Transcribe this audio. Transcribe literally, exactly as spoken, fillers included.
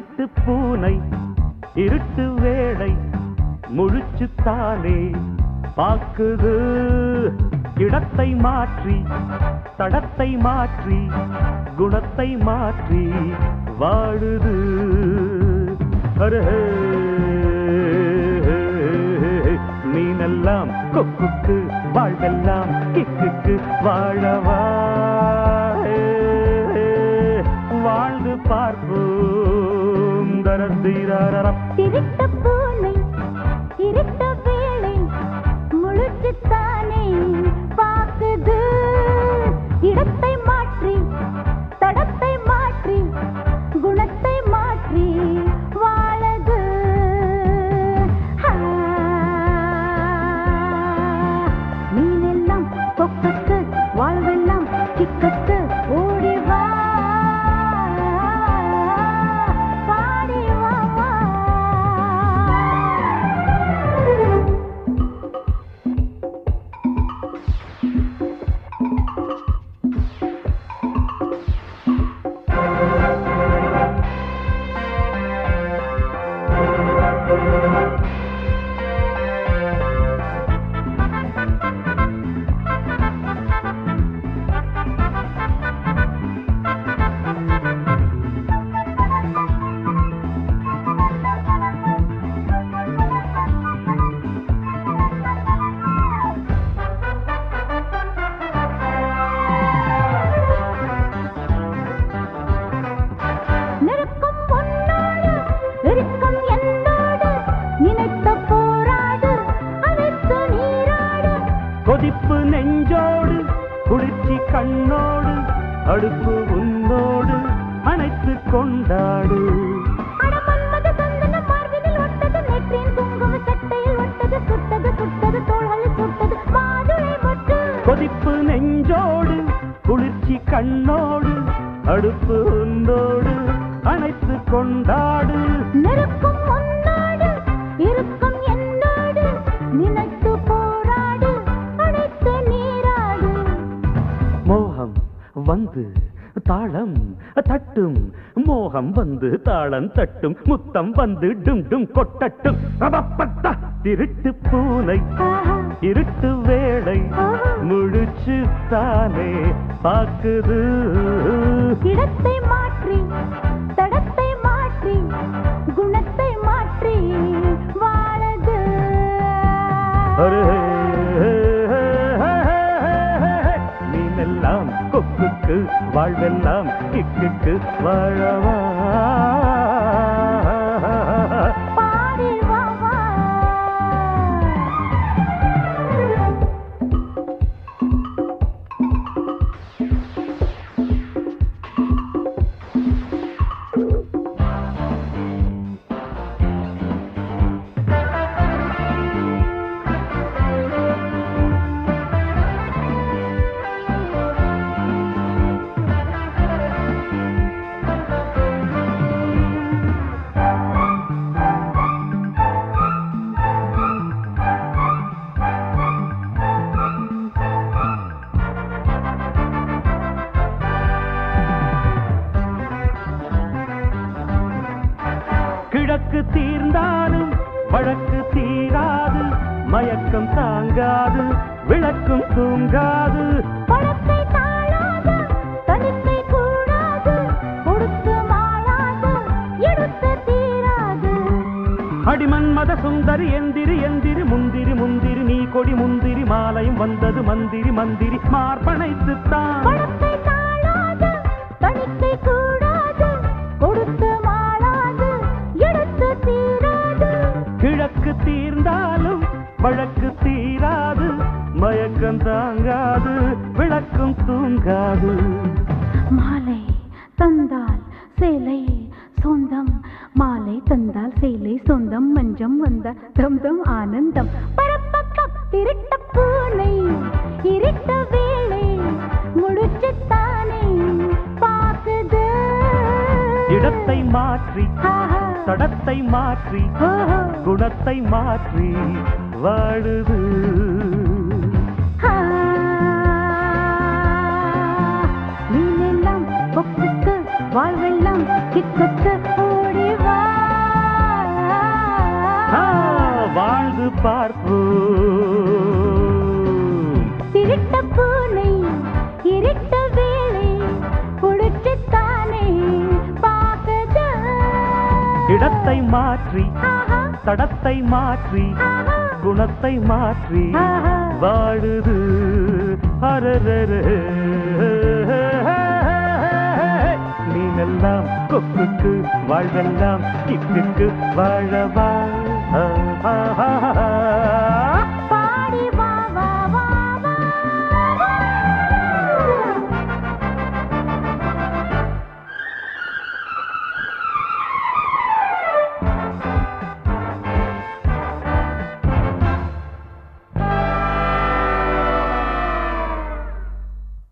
திருட்டு பூனை இருட்டு வேளை முழிச்சுத்தானே பாக்குது இடத்தை மாற்றி தடத்தை மாற்றி குணத்தை மாற்றி வாழுது. மீனெல்லாம் கொக்குக்கு வாழ்வெல்லாம் கிக்குக்கு வாழவா வாழ்ந்து பார்ப்போம். திருட்டு பூனை இருட்டு வேளை முழிச்சுத்தானே பாக்குது இடத்தை மாற்றி தடத்தை மாற்றி குணத்தை மாற்றி வாழது. மீனெல்லாம் கொக்குக்கு வாழ்வெல்லாம் கிக்குக்கு ஓடிவா கொதிப்பு நெஞ்சோடு குளிர்ச்சி கண்ணோடு அடுப்பு உன்னோடு அணைத்து கொண்டாடு. கொதிப்பு நெஞ்சோடு குளிர்ச்சி கண்ணோடு அடுப்பு உன்னோடு அணைத்து கொண்டாடு. நெருக்கும் உன்னோடு இருக்கும் என்னோடு நினைத்து போராடு அணைத்து நீராடு. மோகம் வந்து தாளம் தட்டும் மோகம் வந்து தாளம் தட்டும் முத்தம் வந்து டும் டும் கொட்டட்டும். திருட்டு பூனை இருட்டு வேளை முழிச்சு தானே பாக்குது இடத்தை மாற்றி தடத்தை மாற்றி குணத்தை மாற்றி வாழது. மீனெல்லாம் கொக்குக்கு வாழ்வெல்லாம் கிக்குக்கு வாழவா கிழக்கு தீர்ந்தாலும் வழக்கு தீராது மயக்கம் தாங்காது விளக்கும் தூங்காது. பழத்தை தாழாது தனித்தை கூடாது கொடுத்து மாளாது எடுத்து தீராது. அடிமன் மத சுந்தரி எந்திரி எந்திரி முந்திரி முந்திரி நீ கொடி முந்திரி மாலையும் வந்தது மந்திரி மந்திரி மார்பனைத்துத்தான். பழத்தை தாழாது தனித்தை கூடாது கொடுத்து மாளாது எடுத்து தீராது. கிழக்கு தீர்ந்தாலும் வழக்கு தீராது மயக்கம் தாங்காது விளக்கும் தூங்காது. மாலை தந்தால் சேலை சொந்தம் மாலை தந்தால் சேலை சொந்தம் மஞ்சம் வந்த தம்தம் ஆனந்தம். பரப்பக்கம் திருட்ட பூனை இருட்ட வேளை முழிச்சுத்தானே பாக்குது இடத்தை மாற்றி தடத்தை மாற்றி குணத்தை மாற்றி வாழுது. மீனெல்லாம் கொக்குக்கு வாழ்வெல்லாம் கிக்குக்கு ஓடி இடத்தை மாற்றி தடத்தை மாற்றி குணத்தை மாற்றி வாழுது அரரரு நீனெல்லாம் கொக்குக்கு வாழ்வெல்லாம் கிக்குக்கு வாழவா